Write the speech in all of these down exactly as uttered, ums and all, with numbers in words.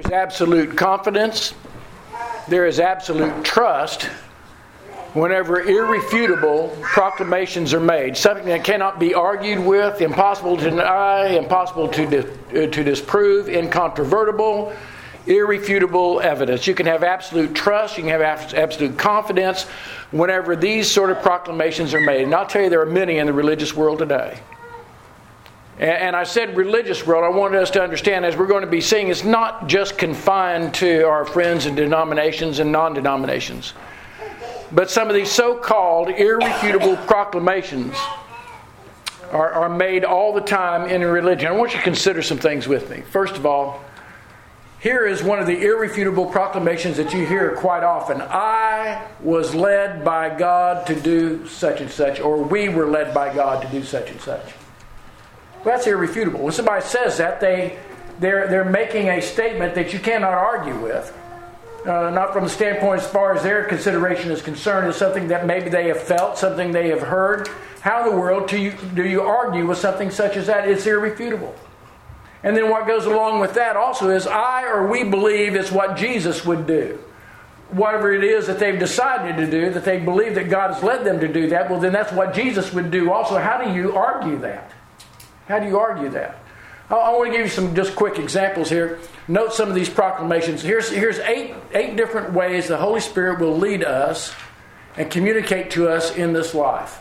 There's absolute confidence. There is absolute trust whenever irrefutable proclamations are made. Something that cannot be argued with, impossible to deny, impossible to, di- to disprove, incontrovertible, irrefutable evidence. You can have absolute trust, you can have absolute confidence whenever these sort of proclamations are made. And I'll tell you, there are many in the religious world today. And I said religious world, I wanted us to understand, as we're going to be seeing, it's not just confined to our friends in denominations and non-denominations. But some of these so-called irrefutable proclamations are, are made all the time in religion. I want you to consider some things with me. First of all, here is one of the irrefutable proclamations that you hear quite often. I was led by God to do such and such, or we were led by God to do such and such. Well, that's irrefutable. When somebody says that, they, they're, they're making a statement that you cannot argue with. Uh, not from the standpoint as far as their consideration is concerned. It's something that maybe they have felt, something they have heard. How in the world do you, do you argue with something such as that? It's irrefutable. And then what goes along with that also is I or we believe it's what Jesus would do. Whatever it is that they've decided to do, that they believe that God has led them to do that, well then that's what Jesus would do also. How do you argue that? How do you argue that? I, I want to give you some just quick examples here. Note some of these proclamations. Here's, here's eight, eight different ways the Holy Spirit will lead us and communicate to us in this life.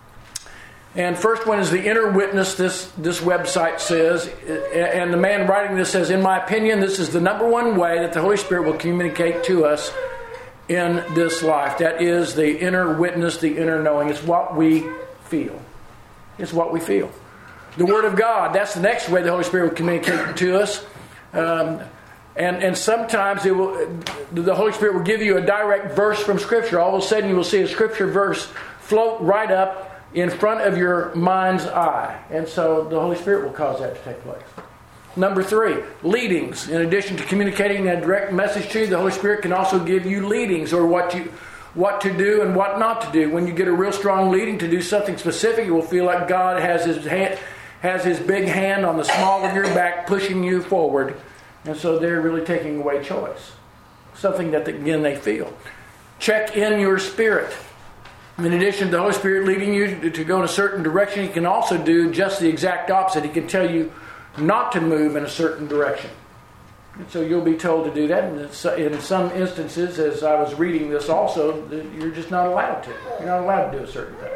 And first one is the inner witness, this, this website says. And the man writing this says, in my opinion, this is the number one way that the Holy Spirit will communicate to us in this life. That is the inner witness, the inner knowing. It's what we feel. It's what we feel. The Word of God, that's the next way the Holy Spirit will communicate to us. Um, and, and sometimes it will, the Holy Spirit will give you a direct verse from Scripture. All of a sudden you will see a Scripture verse float right up in front of your mind's eye. And so the Holy Spirit will cause that to take place. Number three, leadings. In addition to communicating a direct message to you, the Holy Spirit can also give you leadings, or what you what to do and what not to do. When you get a real strong leading to do something specific, you will feel like God has His hand, has His big hand on the small of your back pushing you forward. And so they're really taking away choice. Something that, again, they feel. Check in your spirit. In addition to the Holy Spirit leading you to go in a certain direction, He can also do just the exact opposite. He can tell you not to move in a certain direction. And so you'll be told to do that. And in some instances, as I was reading this also, you're just not allowed to. You're not allowed to do a certain thing.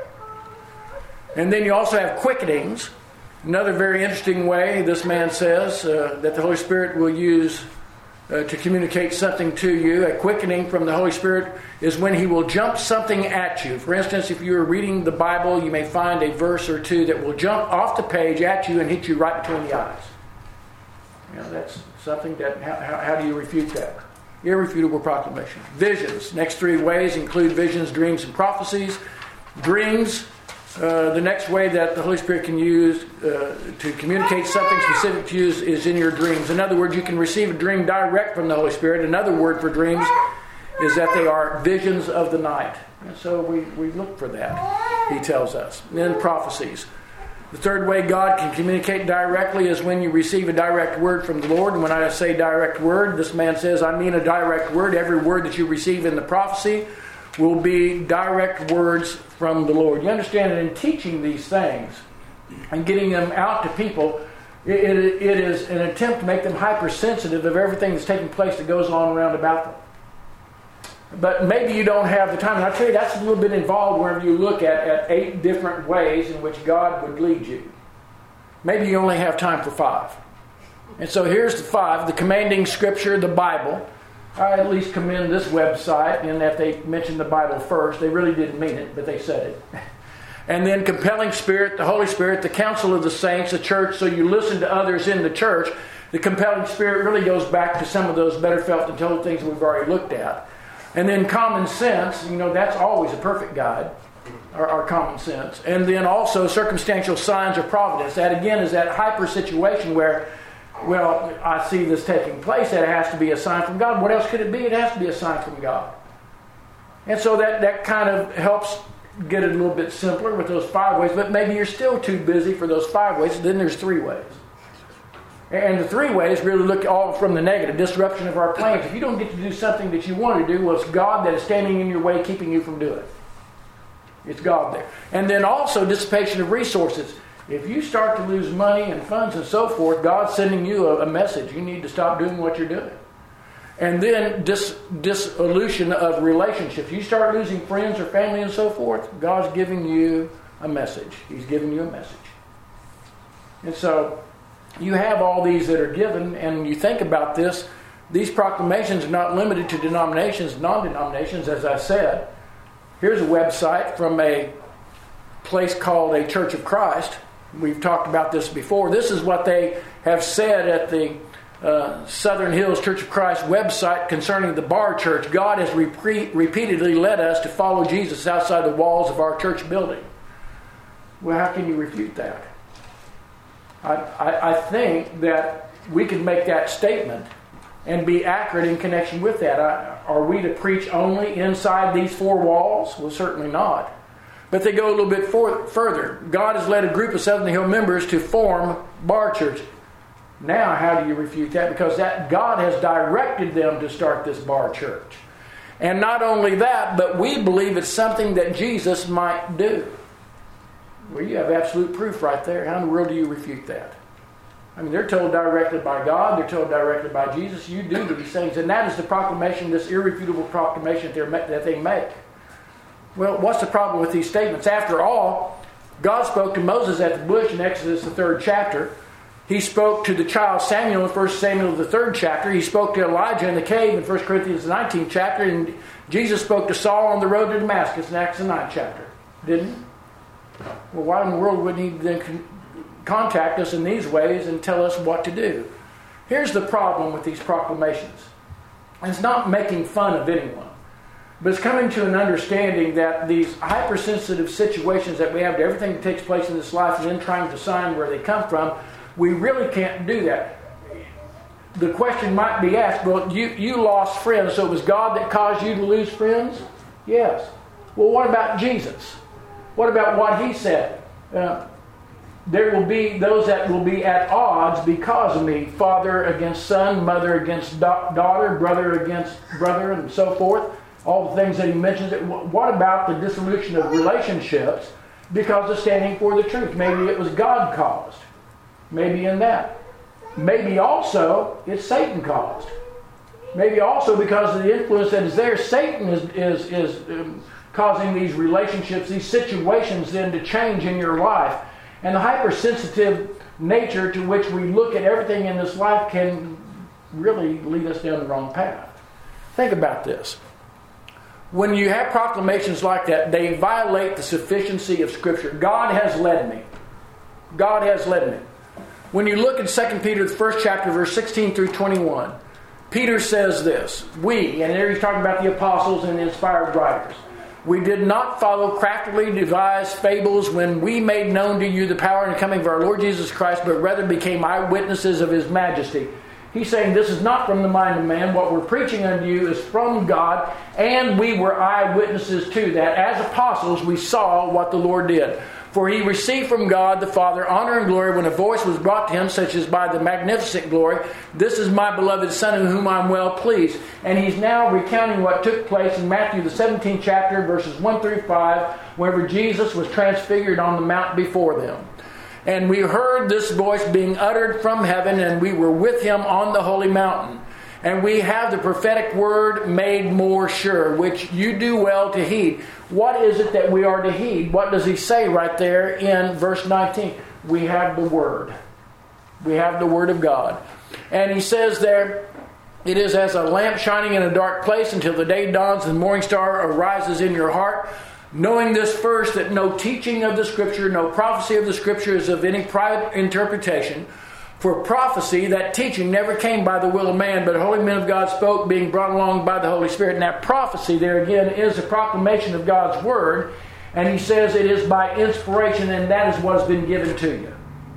And then you also have quickenings. Another very interesting way, this man says, uh, that the Holy Spirit will use uh, to communicate something to you. A quickening from the Holy Spirit is when He will jump something at you. For instance, if you're reading the Bible, you may find a verse or two that will jump off the page at you and hit you right between the eyes. You know, that's something that, how, how, how do you refute that? Irrefutable proclamation. Visions. Next three ways include visions, dreams, and prophecies. Dreams. Uh, the next way that the Holy Spirit can use uh, to communicate something specific to you is, is in your dreams. In other words, you can receive a dream direct from the Holy Spirit. Another word for dreams is that they are visions of the night. And so we, we look for that, He tells us. And then prophecies. The third way God can communicate directly is when you receive a direct word from the Lord. And when I say direct word, this man says, I mean a direct word. Every word that you receive in the prophecy will be direct words from the Lord. You understand that in teaching these things and getting them out to people, it, it, it is an attempt to make them hypersensitive of everything that's taking place that goes on around about them. But maybe you don't have the time. And I tell you, that's a little bit involved whenever you look at, at eight different ways in which God would lead you. Maybe you only have time for five. And so here's the five. The commanding Scripture, the Bible. I at least commend this website in that they mentioned the Bible first. They really didn't mean it, but they said it. And then compelling Spirit, the Holy Spirit, the counsel of the saints, the church, so you listen to others in the church. The compelling Spirit really goes back to some of those better felt and told things we've already looked at. And then common sense, you know, that's always a perfect guide, our, our common sense. And then also circumstantial signs of providence. That again is that hyper situation where, well, I see this taking place, that it has to be a sign from God. What else could it be? It has to be a sign from God. And so that, that kind of helps get it a little bit simpler with those five ways. But maybe you're still too busy for those five ways. Then there's three ways. And the three ways really look all from the negative. Disruption of our plans. If you don't get to do something that you want to do, well, it's God that is standing in your way, keeping you from doing it. It's God there. And then also dissipation of resources. If you start to lose money and funds and so forth, God's sending you a, a message. You need to stop doing what you're doing. And then dis, dissolution of relationships. You start losing friends or family and so forth, God's giving you a message. He's giving you a message. And so you have all these that are given, and you think about this, these proclamations are not limited to denominations, non-denominations, as I said. Here's a website from a place called a Church of Christ. We've talked about this before. This is what they have said at the uh, Southern Hills Church of Christ website concerning the Bar Church. God has repeat, repeatedly led us to follow Jesus outside the walls of our church building. Well, how can you refute that? I, I, I think that we can make that statement and be accurate in connection with that. I, are we to preach only inside these four walls? Well, certainly not. But they go a little bit for, further. God has led a group of Southern Hill members to form Bar Church. Now, how do you refute that? Because that God has directed them to start this Bar Church. And not only that, but we believe it's something that Jesus might do. Well, you have absolute proof right there. How in the world do you refute that? I mean, they're told directly by God. They're told directly by Jesus. You do these things. And that is the proclamation, this irrefutable proclamation that they make. Well, what's the problem with these statements? After all, God spoke to Moses at the bush in Exodus, the third chapter. He spoke to the child Samuel in First Samuel, the third chapter. He spoke to Elijah in the cave in First Corinthians, the nineteenth chapter. And Jesus spoke to Saul on the road to Damascus in Acts, the ninth chapter. Didn't he? Well, why in the world would he then contact us in these ways and tell us what to do? Here's the problem with these proclamations. It's not making fun of anyone, but it's coming to an understanding that these hypersensitive situations that we have to everything that takes place in this life and then trying to discern where they come from, we really can't do that. The question might be asked, well, you, you lost friends, so it was God that caused you to lose friends? Yes. Well, what about Jesus? What about what he said? Uh, there will be those that will be at odds because of me. Father against son, mother against da- daughter, brother against brother, and so forth. All the things that he mentions. What about the dissolution of relationships because of standing for the truth? Maybe it was God caused. Maybe in that. Maybe also it's Satan caused. Maybe also because of the influence that is there, Satan is is is um, causing these relationships, these situations then to change in your life. And the hypersensitive nature to which we look at everything in this life can really lead us down the wrong path. Think about this. When you have proclamations like that, they violate the sufficiency of Scripture. God has led me. God has led me. When you look in Second Peter, the first chapter, verse sixteen through twenty-one, Peter says this, we, and there he's talking about the apostles and the inspired writers, we did not follow craftily devised fables when we made known to you the power and coming of our Lord Jesus Christ, but rather became eyewitnesses of his majesty. He's saying this is not from the mind of man. What we're preaching unto you is from God, and we were eyewitnesses to that. As apostles, we saw what the Lord did. For he received from God the Father honor and glory when a voice was brought to him, such as by the magnificent glory, this is my beloved Son in whom I am well pleased. And he's now recounting what took place in Matthew the seventeenth chapter, verses one through five, whenever Jesus was transfigured on the mount before them. And we heard this voice being uttered from heaven, and we were with him on the holy mountain. And we have the prophetic word made more sure, which you do well to heed. What is it that we are to heed? What does he say right there in verse nineteen? We have the word. We have the word of God. And he says there, it is as a lamp shining in a dark place until the day dawns and the morning star arises in your heart. Knowing this first, that no teaching of the Scripture, no prophecy of the Scripture is of any private interpretation. For prophecy, that teaching, never came by the will of man, but holy men of God spoke, being brought along by the Holy Spirit. And that prophecy, there again, is a proclamation of God's Word. And he says it is by inspiration, and that is what has been given to you.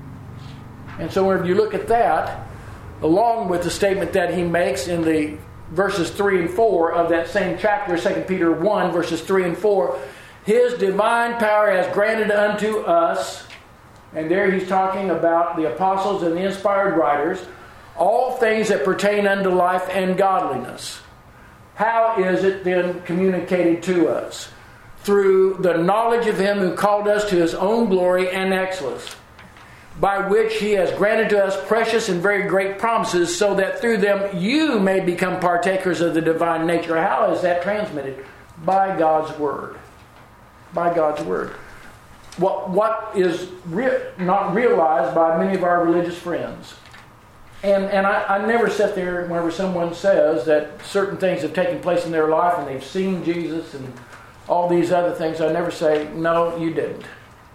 And so whenever you look at that, along with the statement that he makes in the verses three and four of that same chapter, Second Peter one, verses three and four, his divine power has granted unto us. And there he's talking about the apostles and the inspired writers, all things that pertain unto life and godliness. How is it then communicated to us? Through the knowledge of him who called us to his own glory and excellence, by which he has granted to us precious and very great promises, so that through them you may become partakers of the divine nature. How is that transmitted? By God's Word. By God's Word. What, what is re- not realized by many of our religious friends. And, and I, I never sit there whenever someone says that certain things have taken place in their life and they've seen Jesus and all these other things. I never say, no, you didn't.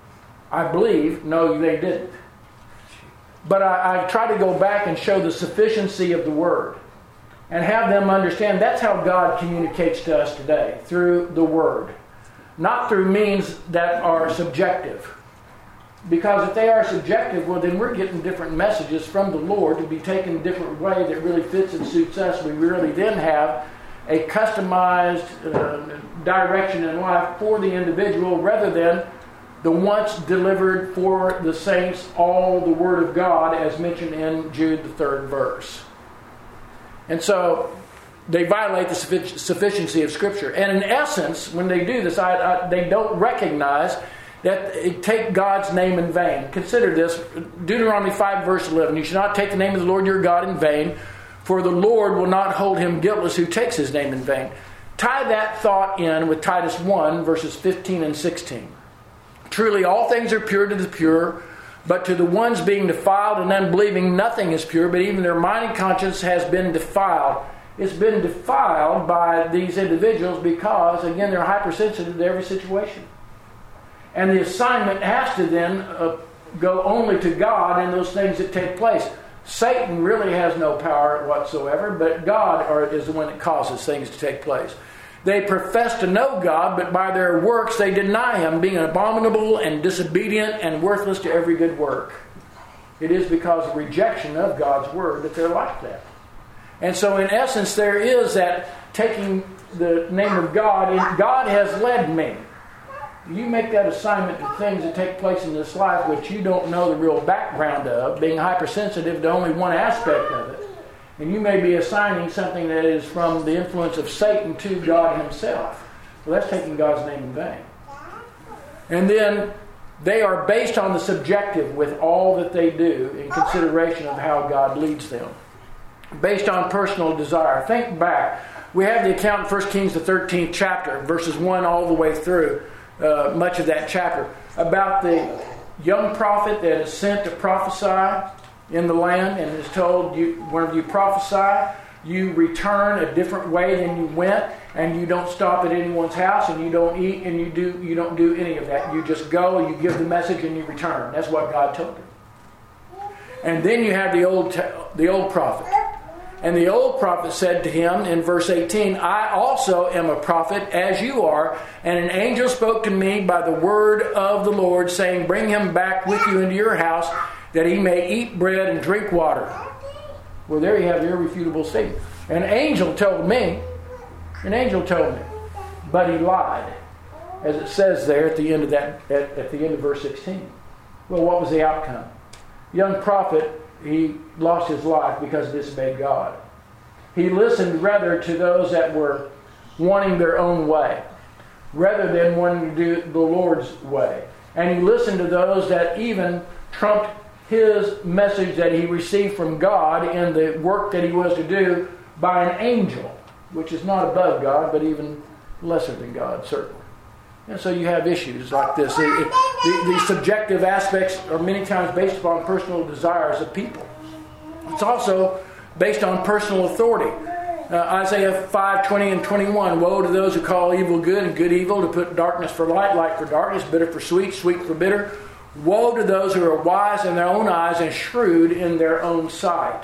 I believe, no, they didn't. But I, I try to go back and show the sufficiency of the Word and have them understand that's how God communicates to us today, through the Word. Not through means that are subjective. Because if they are subjective, well then we're getting different messages from the Lord to be taken a different way that really fits and suits us. We really then have a customized uh, direction in life for the individual rather than the once delivered for the saints, all the Word of God, as mentioned in Jude, the third verse. And so they violate the sufficiency of Scripture. And in essence, when they do this, I, I, they don't recognize that they take God's name in vain. Consider this, Deuteronomy five, verse eleven. You shall not take the name of the Lord your God in vain, for the Lord will not hold him guiltless who takes his name in vain. Tie that thought in with Titus one, verses fifteen and sixteen. Truly all things are pure to the pure, but to the ones being defiled and unbelieving nothing is pure, but even their mind and conscience has been defiled. It's been defiled by these individuals because, again, they're hypersensitive to every situation. And the assignment has to then uh, go only to God in those things that take place. Satan really has no power whatsoever, but God are, is the one that causes things to take place. They profess to know God, but by their works they deny him, being abominable and disobedient and worthless to every good work. It is because of rejection of God's Word that they're like that. And so in essence there is that taking the name of God, and God has led me. You make that assignment to things that take place in this life which you don't know the real background of, being hypersensitive to only one aspect of it. And you may be assigning something that is from the influence of Satan to God himself. Well, that's taking God's name in vain. And then they are based on the subjective with all that they do in consideration of how God leads them. Based on personal desire. Think back. We have the account in First Kings, the thirteenth chapter, verses one all the way through, uh, much of that chapter, about the young prophet that is sent to prophesy in the land and is told, you, whenever you prophesy, you return a different way than you went, and you don't stop at anyone's house, and you don't eat, and you do you don't do any of that. You just go, you give the message, and you return. That's what God told him. And then you have the old the old prophet. And the old prophet said to him in verse eighteen, I also am a prophet as you are, and an angel spoke to me by the word of the Lord, saying, bring him back with you into your house, that he may eat bread and drink water. Well, there you have the irrefutable statement. An angel told me, an angel told me, but he lied, as it says there at the end of that, at, at the end of verse sixteen. Well, what was the outcome? Young prophet, he lost his life because he disobeyed God. He listened rather to those that were wanting their own way, rather than wanting to do the Lord's way. And he listened to those that even trumped his message that he received from God in the work that he was to do by an angel, which is not above God, but even lesser than God, certainly. And so you have issues like this. The, the, the subjective aspects are many times based upon personal desires of people. It's also based on personal authority. Uh, Isaiah five, twenty and twenty-one, woe to those who call evil good and good evil, to put darkness for light, light for darkness, bitter for sweet, sweet for bitter. Woe to those who are wise in their own eyes and shrewd in their own sight.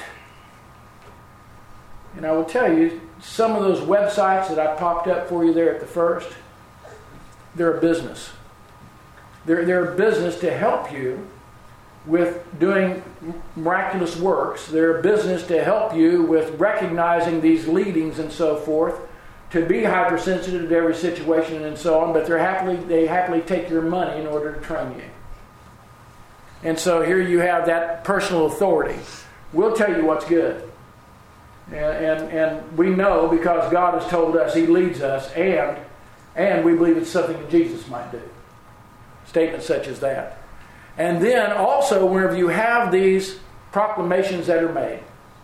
And I will tell you, some of those websites that I popped up for you there at the first, they're a business. They're, they're a business to help you with doing miraculous works. They're a business to help you with recognizing these leadings and so forth, to be hypersensitive to every situation and so on, but they're happily, they happily take your money in order to train you. And so here you have that personal authority. We'll tell you what's good. And, and, and we know because God has told us, He leads us, and, and we believe it's something that Jesus might do. Statements such as that. And then also, whenever you have these proclamations that are made,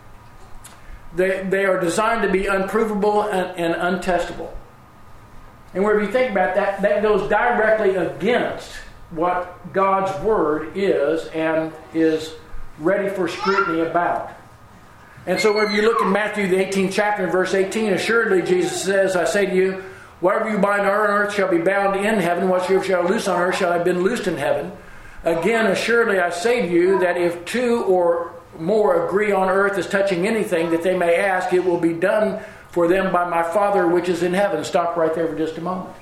they, they are designed to be unprovable and, and untestable. And wherever you think about that, that goes directly against what God's Word is and is ready for scrutiny about. And so whenever you look in Matthew the eighteenth chapter and verse eighteen, assuredly Jesus says, I say to you, whatever you bind on earth shall be bound in heaven, whatsoever shall loose on earth shall have been loosed in heaven. Again, assuredly I say to you that if two or more agree on earth as touching anything that they may ask, it will be done for them by my Father which is in heaven. Stop right there for just a moment.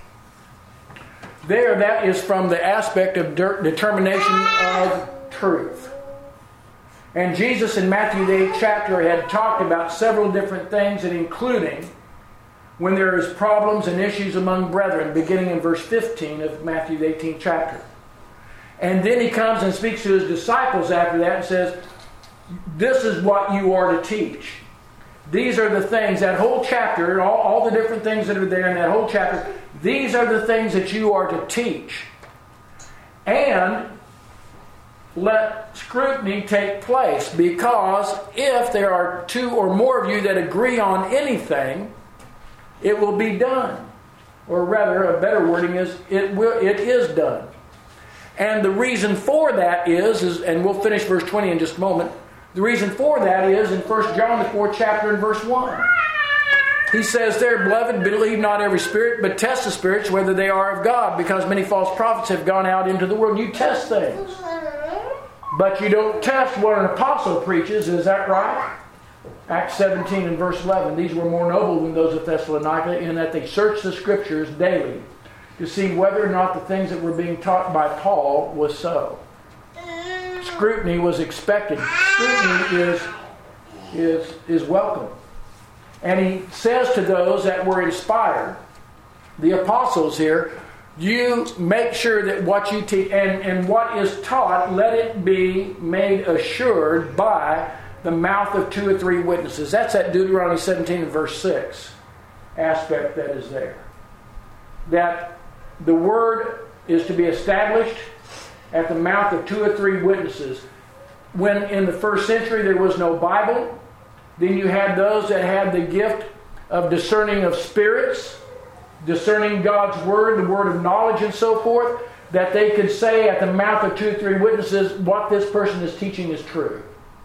There, that is from the aspect of de- determination of truth. And Jesus in Matthew the eighth chapter had talked about several different things, and including when there is problems and issues among brethren, beginning in verse fifteen of Matthew the eighteenth chapter. And then he comes and speaks to his disciples after that and says, this is what you are to teach. These are the things, that whole chapter, all, all the different things that are there in that whole chapter, these are the things that you are to teach. And let scrutiny take place, because if there are two or more of you that agree on anything, it will be done. Or rather, a better wording is, it will. It is done. And the reason for that is, is, and we'll finish verse twenty in just a moment, the reason for that is in First John, the fourth chapter, and verse one. He says there, beloved, believe not every spirit, but test the spirits whether they are of God, because many false prophets have gone out into the world. You test things. But you don't test what an apostle preaches, is that right? Acts seventeen and verse eleven. These were more noble than those of Thessalonica, in that they searched the Scriptures daily to see whether or not the things that were being taught by Paul was so. Scrutiny was expected. Scrutiny is, is, is welcome. And he says to those that were inspired, the apostles here, you make sure that what you teach and, and what is taught, let it be made assured by the mouth of two or three witnesses. That's that Deuteronomy seventeen and verse six aspect that is there. That the word is to be established at the mouth of two or three witnesses. When in the first century there was no Bible, then you had those that had the gift of discerning of spirits, discerning God's word, the word of knowledge and so forth, that they could say at the mouth of two or three witnesses what this person is teaching is true.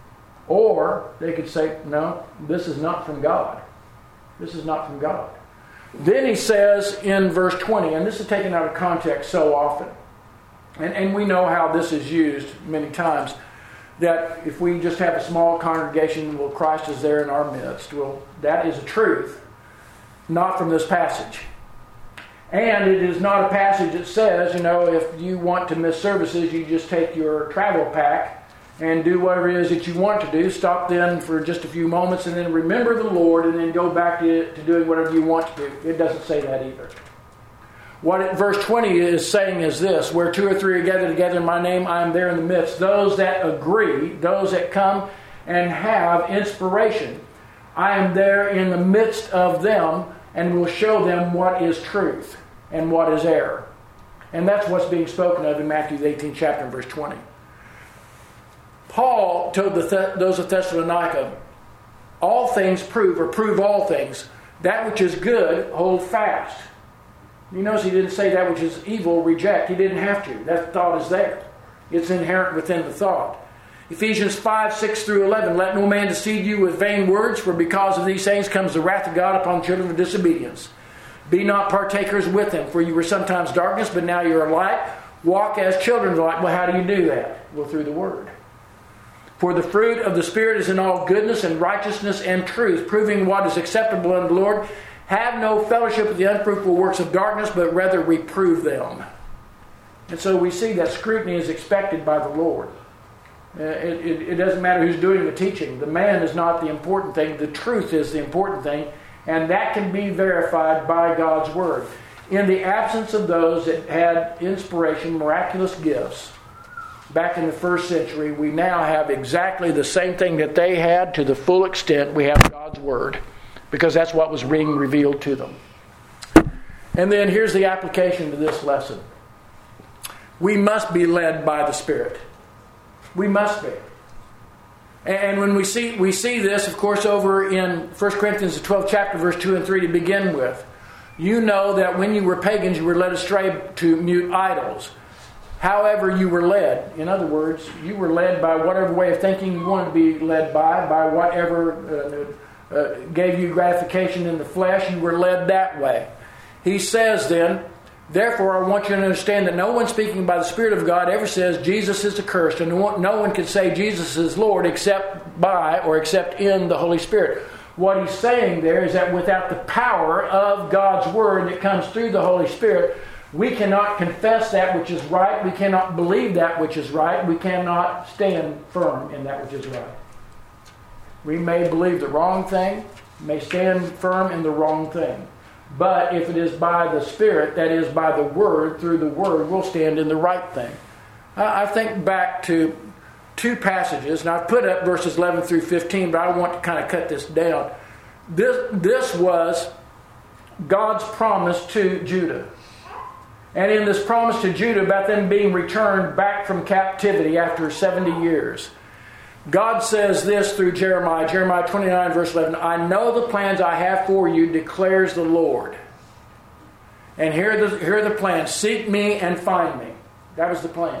Or they could say, no, this is not from God. This is not from God. Then he says in verse twenty, and this is taken out of context so often, and, and we know how this is used many times, that if we just have a small congregation, well, Christ is there in our midst. Well, that is a truth, not from this passage. And it is not a passage that says, you know, if you want to miss services, you just take your travel pack and do whatever it is that you want to do. Stop then for just a few moments and then remember the Lord and then go back to, to doing whatever you want to do. It doesn't say that either. What it, verse twenty is saying is this: where two or three are gathered together in my name, I am there in the midst. Those that agree, those that come and have inspiration, I am there in the midst of them and will show them what is truth and what is error. And that's what's being spoken of in Matthew the eighteenth chapter and verse twenty. Paul told the Th- those of Thessalonica, all things prove, or prove all things. That which is good, hold fast. You notice he didn't say that which is evil, reject. He didn't have to. That thought is there. It's inherent within the thought. Ephesians five, six through eleven. Let no man deceive you with vain words, for because of these things comes the wrath of God upon children of disobedience. Be not partakers with them, for you were sometimes darkness, but now you are light. Walk as children of light. Well, how do you do that? Well, through the Word. For the fruit of the Spirit is in all goodness and righteousness and truth, proving what is acceptable unto the Lord. Have no fellowship with the unfruitful works of darkness, but rather reprove them. And so we see that scrutiny is expected by the Lord. Uh, it, it, it doesn't matter who's doing the teaching. The man is not the important thing. The truth is the important thing. And that can be verified by God's Word. In the absence of those that had inspiration, miraculous gifts, back in the first century, we now have exactly the same thing that they had to the full extent. We have God's Word, because that's what was being revealed to them. And then here's the application to this lesson. We must be led by the Spirit. We must be. And when we see we see this, of course, over in First Corinthians, the twelfth chapter, verse two and three to begin with. You know that when you were pagans, you were led astray to mute idols. However you were led. In other words, you were led by whatever way of thinking you wanted to be led by, by whatever uh, uh, gave you gratification in the flesh. You were led that way. He says then, therefore I want you to understand that no one speaking by the Spirit of God ever says Jesus is accursed, and no one, no one can say Jesus is Lord except by or except in the Holy Spirit. What he's saying there is that without the power of God's Word that comes through the Holy Spirit, we cannot confess that which is right. We cannot believe that which is right. We cannot stand firm in that which is right. We may believe the wrong thing, may stand firm in the wrong thing. But if it is by the Spirit, that is by the Word, through the Word, we'll stand in the right thing. I think back to two passages, and I've put up verses eleven through fifteen, but I want to kind of cut this down. This, this was God's promise to Judah. And in this promise to Judah about them being returned back from captivity after seventy years, God says this through Jeremiah, Jeremiah twenty-nine, verse eleven, I know the plans I have for you, declares the Lord. And here are the, here are the plans. Seek me and find me. That was the plan.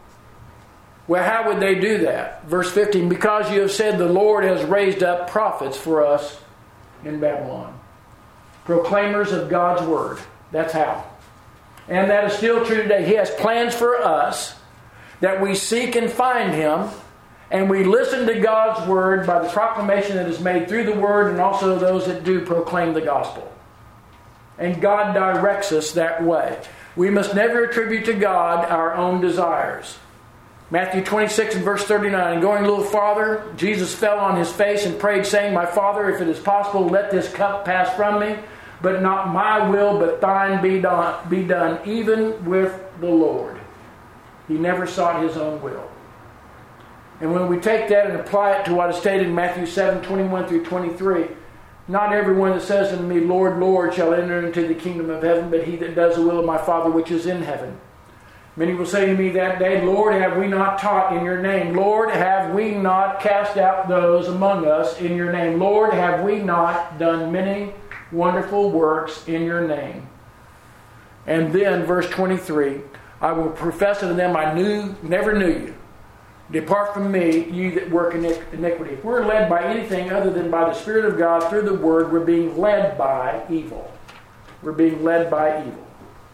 Well, how would they do that? Verse fifteen, because you have said the Lord has raised up prophets for us in Babylon. Proclaimers of God's Word. That's how. And that is still true today. He has plans for us that we seek and find Him, and we listen to God's Word by the proclamation that is made through the Word, and also those that do proclaim the gospel. And God directs us that way. We must never attribute to God our own desires. Matthew twenty-six and verse thirty-nine, and going a little farther, Jesus fell on His face and prayed, saying, My Father, if it is possible, let this cup pass from me. But not my will, but thine be done, be done, even with the Lord. He never sought His own will. And when we take that and apply it to what is stated in Matthew seven, twenty-one through twenty-three, not everyone that says unto me, Lord, Lord, shall enter into the kingdom of heaven, but he that does the will of my Father which is in heaven. Many will say to me that day, Lord, have we not taught in your name? Lord, have we not cast out those among us in your name? Lord, have we not done many wonderful works in your name? And then verse twenty-three, I will profess unto them, I knew, never knew you. Depart from me, you that work iniquity. If we're led by anything other than by the Spirit of God through the Word, we're being led by evil. We're being led by evil.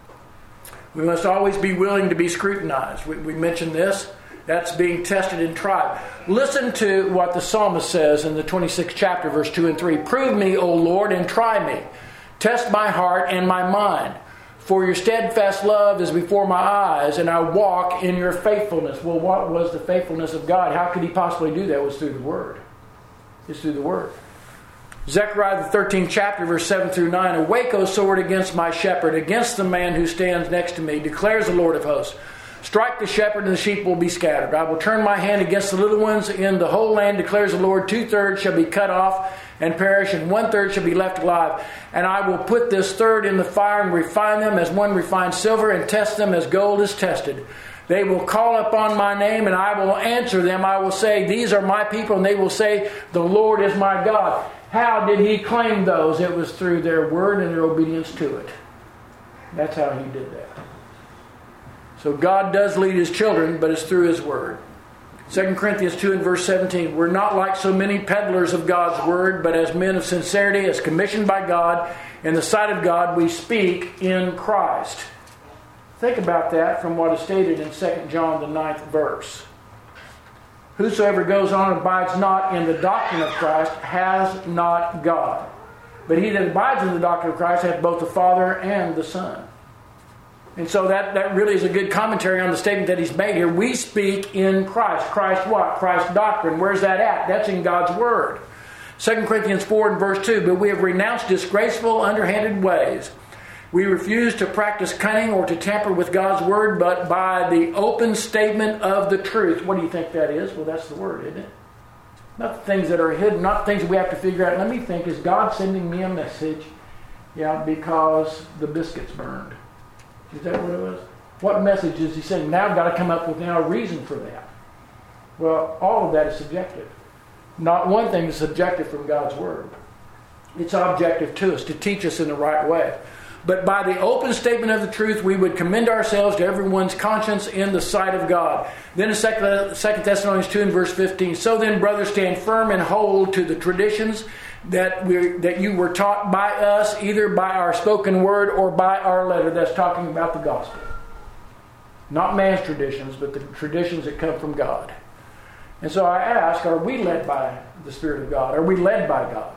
We must always be willing to be scrutinized. We, we mentioned this. That's being tested and tried. Listen to what the psalmist says in the twenty-sixth chapter, verse two and three. Prove me, O Lord, and try me. Test my heart and my mind. For your steadfast love is before my eyes, and I walk in your faithfulness. Well, what was the faithfulness of God? How could He possibly do that? It was through the Word. It's through the Word. Zechariah, the thirteenth chapter, verse seven through nine. Awake, O sword, against my shepherd, against the man who stands next to me, declares the Lord of hosts. Strike the shepherd, and the sheep will be scattered. I will turn my hand against the little ones in the whole land, declares the Lord. Two-thirds shall be cut off and perish, and one-third shall be left alive. And I will put this third in the fire and refine them as one refines silver, and test them as gold is tested. They will call upon my name, and I will answer them. I will say, these are my people, and they will say, the Lord is my God. How did He claim those? It was through their word and their obedience to it. That's how He did that. So God does lead His children, but it's through His word. Second Corinthians two and verse seventeen. We're not like so many peddlers of God's word, but as men of sincerity, as commissioned by God, in the sight of God, we speak in Christ. Think about that from what is stated in Second John, the ninth verse. Whosoever goes on and abides not in the doctrine of Christ has not God. But he that abides in the doctrine of Christ hath both the Father and the Son. And so that, that really is a good commentary on the statement that he's made here. We speak in Christ. Christ what? Christ's doctrine. Where's that at? That's in God's Word. Second Corinthians four and verse two. But we have renounced disgraceful, underhanded ways, We refuse to practice cunning or to tamper with God's word, but by the open statement of the truth. What do you think that is? Well, that's the word, isn't it? Not things that are hidden, not things that we have to figure out. Let me think, is God sending me a message? Yeah, because the biscuits burned. Is that what it was? What message is he sending? Now I've got to come up with now a reason for that. Well, all of that is subjective. Not one thing is subjective from God's word. It's objective to us, to teach us in the right way. But by the open statement of the truth, we would commend ourselves to everyone's conscience in the sight of God. Then in Second Thessalonians two and verse fifteen, so then, brothers, stand firm and hold to the traditions that we that you were taught by us, either by our spoken word or by our letter. That's talking about the gospel. Not man's traditions, but the traditions that come from God. And so I ask, are we led by the Spirit of God? Are we led by God?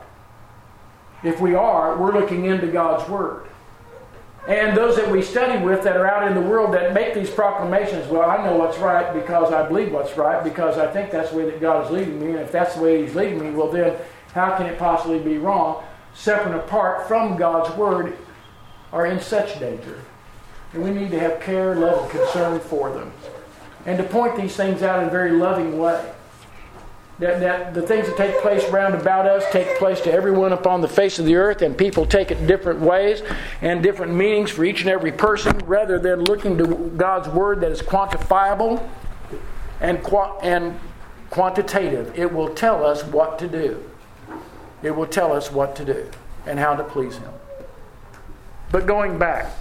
If we are, we're looking into God's word. And those that we study with that are out in the world that make these proclamations, well, I know what's right because I believe what's right, because I think that's the way that God is leading me. And if that's the way He's leading me, well then, how can it possibly be wrong? Separate and apart from God's word are in such danger. And we need to have care, love, and concern for them. And to point these things out in a very loving way. That, that the things that take place round about us take place to everyone upon the face of the earth, and people take it different ways and different meanings for each and every person, rather than looking to God's word that is quantifiable and, qua- and quantitative. It will tell us what to do. It will tell us what to do and how to please Him. But going back,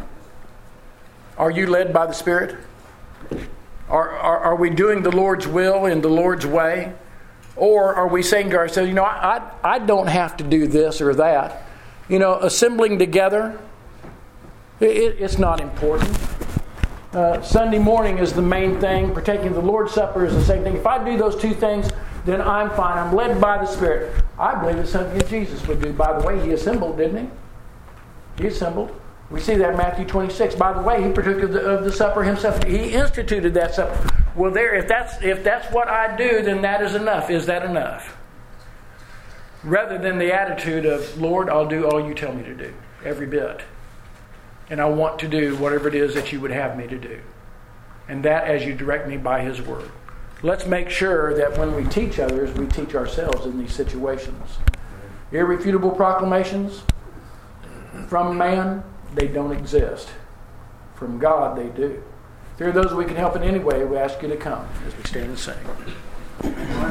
are you led by the Spirit? Are, are, are we doing the Lord's will in the Lord's way? Or are we saying to ourselves, you know, I, I, I don't have to do this or that. You know, assembling together, it, it's not important. Uh, Sunday morning is the main thing. Partaking of the Lord's Supper is the same thing. If I do those two things, then I'm fine. I'm led by the Spirit. I believe it's something that Jesus would do. By the way, He assembled, didn't He? He assembled. We see that in Matthew twenty-six. By the way, He partook of the, of the supper Himself. He instituted that supper. Well, there, if that's if that's what I do, then that is enough. Is that enough? Rather than the attitude of, Lord, I'll do all you tell me to do, every bit. And I want to do whatever it is that you would have me to do. And that as you direct me by His word. Let's make sure that when we teach others, we teach ourselves in these situations. Irrefutable proclamations from man, they don't exist. From God, they do. If there are those we can help in any way, we ask you to come as we stand and sing.